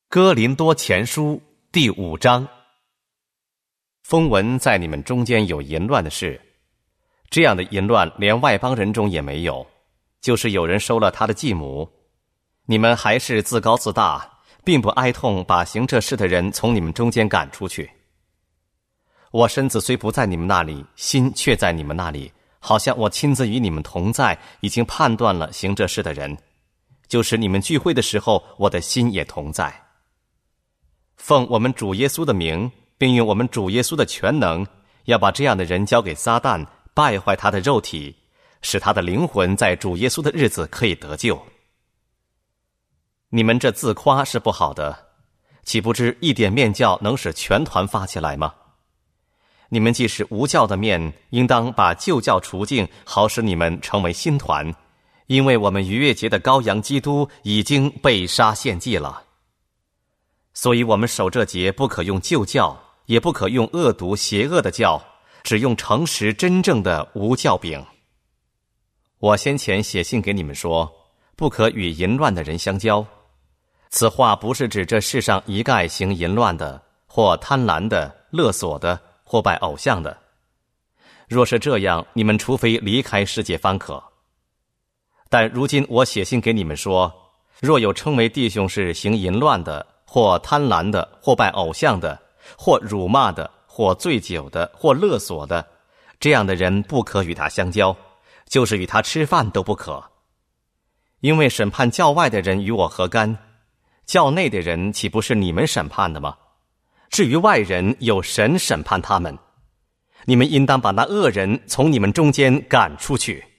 哥林多前书第5章。风闻在你们中间有淫乱的事，这样的淫乱连外邦人中也没有，就是有人收了他的继母。你们还是自高自大，并不哀痛把行这事的人从你们中间赶出去。我身子虽不在你们那里，心却在你们那里，好像我亲自与你们同在，已经判断了行这事的人，就是你们聚会的时候，我的心也同在。奉我们主耶稣的名，并用我们主耶稣的全能，要把这样的人交给撒旦，败坏他的肉体，使他的灵魂在主耶稣的日子可以得救。你们这自夸是不好的，岂不知一点面酵能使全团发起来吗？你们既是无酵的面，应当把旧酵除净，好使你们成为新团，因为我们逾越节的羔羊基督已经被杀献祭了。所以我们守这节，不可用旧酵，也不可用恶毒邪恶的酵，只用诚实真正的无酵饼。我先前写信给你们说，不可与淫乱的人相交。此话不是指这世上一概行淫乱的，或贪婪的、勒索的，或拜偶像的。若是这样，你们除非离开世界方可。但如今我写信给你们说，若有称为弟兄是行淫乱的，或贪婪的，或拜偶像的，或辱骂的，或醉酒的，或勒索的，这样的人不可与他相交，就是与他吃饭都不可。因为审判教外的人与我何干？教内的人岂不是你们审判的吗？至于外人，有神审判他们。你们应当把那恶人从你们中间赶出去。